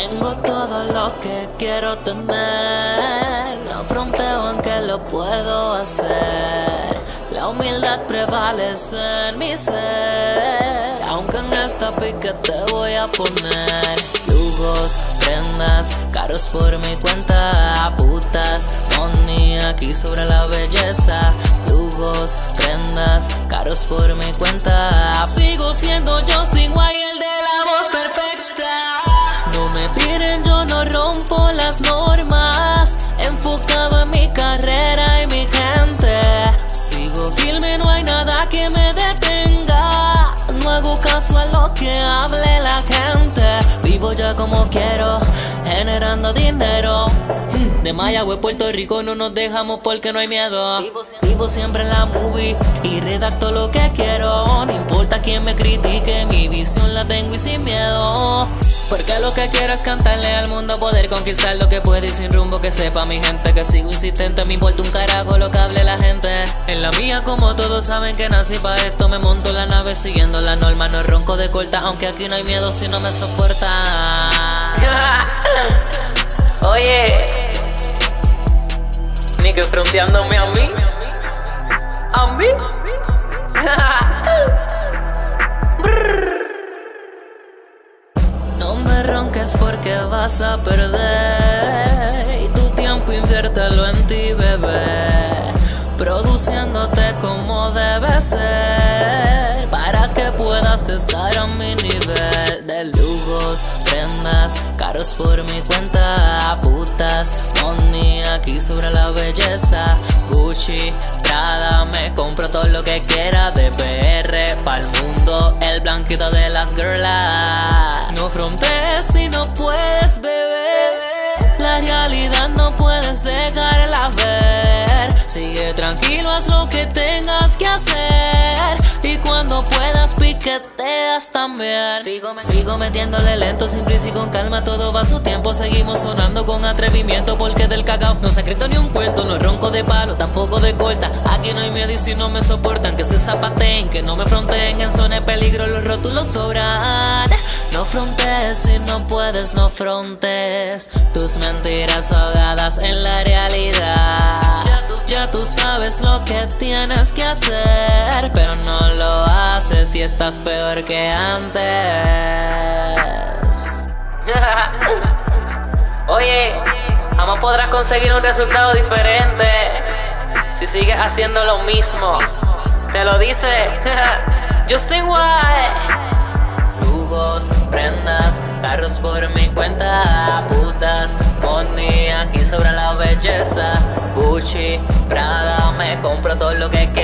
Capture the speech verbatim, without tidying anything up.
Tengo todo lo que quiero tener, no fronteo aunque lo puedo hacer. La humildad prevalece en mi ser, aunque en esta pique te voy a poner. Lujos, prendas, caros por mi cuenta, putas, money aquí sobre la belleza. Lujos, prendas, caros por mi cuenta. Sigo siendo Justin White, el de la voz perfecta. No me tiren, yo no rompo las normas. Enfocado en mi carrera y mi gente. Sigo firme, no hay nada que me detenga. No hago caso a lo que hable la gente. Vivo ya como quiero, generando dinero. De Mayagüez, Puerto Rico, no nos dejamos porque no hay miedo. Vivo siempre en la movie y redacto lo que quiero. No importa quién me critique, mi visión la tengo y sin miedo. Porque lo que quiero es cantarle al mundo, poder conquistar lo que puede y sin rumbo que sepa mi gente que sigo insistente. Me importa un carajo lo que hable la gente. En la mía, como todos saben que nací pa' esto, me monto en la nave siguiendo la norma. No ronco de corta, aunque aquí no hay miedo si no me soporta. Oye, ni que fronteándome a mí. A mí. No me ronques porque vas a perder, y tu tiempo inviértelo en ti, bebé, produciéndote como debe ser, para que puedas estar a mi nivel. De lujos, prendas, caros por mi cuenta, putas, money aquí sobre la belleza. Gucci, Prada, me compro todo lo que quiera. De P R pa'l mundo, el blanquito de las girlas. No frontees si no puedes beber, la realidad no puedes dejarla ver. Sigue tranquilo, haz lo que tengas que hacer, y cuando puedas piqueteas también. Sigo, Sigo metiéndole lento, sin prisa y con calma, todo va a su tiempo. Seguimos sonando con atrevimiento, porque del cacao no se ha escrito ni un cuento. No ronco de palo, tampoco de corta. Aquí no hay miedo y si no me soportan, que se zapateen, que no me fronteen. En zona de peligro los rótulos sobran. No frontees si no puedes, no frontes tus mentiras ahogadas en la realidad. Ya tú sabes lo que tienes que hacer, pero no lo haces y estás peor que antes. Oye, jamás podrás conseguir un resultado diferente si sigues haciendo lo mismo. Te lo dice Justin White. Lujos, prendas, carros por mi cuenta, putas, money aquí sobre la belleza. Gucci, Prada, me compro todo lo que quiero.